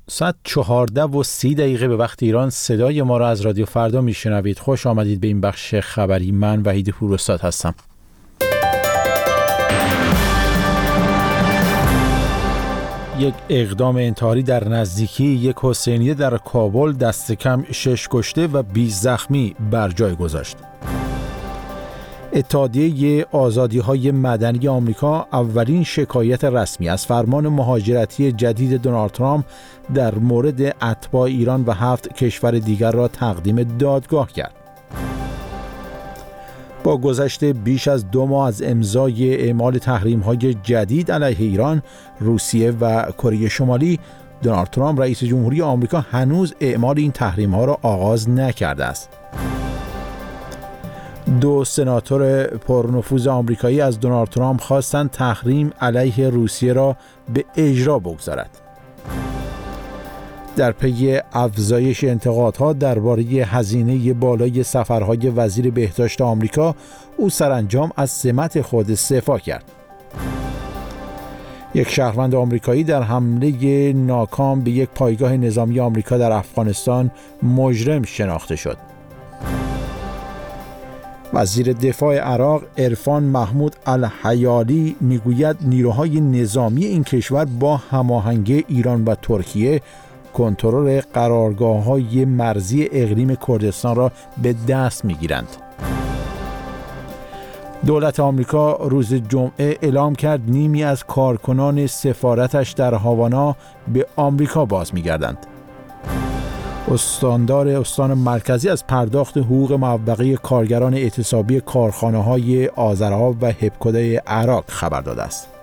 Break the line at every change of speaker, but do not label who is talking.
ساعت 14:30 به وقت ایران صدای ما را از رادیو فردا میشنوید. خوش آمدید به این بخش خبری. من وحید پوراستاد هستم. یک اقدام انتحاری در نزدیکی یک حسینیه در کابل دست کم 6 کشته و 20 زخمی بر جای گذاشت. اتحادیه آزادی‌های مدنی آمریکا اولین شکایت رسمی از فرمان مهاجرتی جدید دونالد ترامپ در مورد اتباع ایران و 7 کشور دیگر را تقدیم دادگاه کرد. با گذشت بیش از 2 ماه از امضای اعمال تحریم‌های جدید علیه ایران، روسیه و کره شمالی، دونالد ترامپ رئیس جمهوری آمریکا هنوز اعمال این تحریم‌ها را آغاز نکرده است. 2 سناتور پرنفوذ آمریکایی از دونالد ترامپ خواستند تحریم علیه روسیه را به اجرا بگذارد. در پی افزایش انتقادها درباره هزینه بالای سفرهای وزیر بهداشت آمریکا، او سرانجام از سمت خود استعفا کرد. یک شهروند آمریکایی در حمله ناکام به یک پایگاه نظامی آمریکا در افغانستان مجرم شناخته شد. وزیر دفاع عراق عرفان محمود الحیالی میگوید نیروهای نظامی این کشور با هماهنگی ایران و ترکیه کنترل قرارگاه‌های مرزی اقلیم کردستان را به دست می‌گیرند. دولت آمریکا روز جمعه اعلام کرد نیمی از کارکنان سفارتش در هاوانا به آمریکا باز می‌گردند. استاندار استان مرکزی از پرداخت حقوق معوقه کارگران اعتصابی کارخانه‌های آذرآب و هپکوده عراق خبر داده است.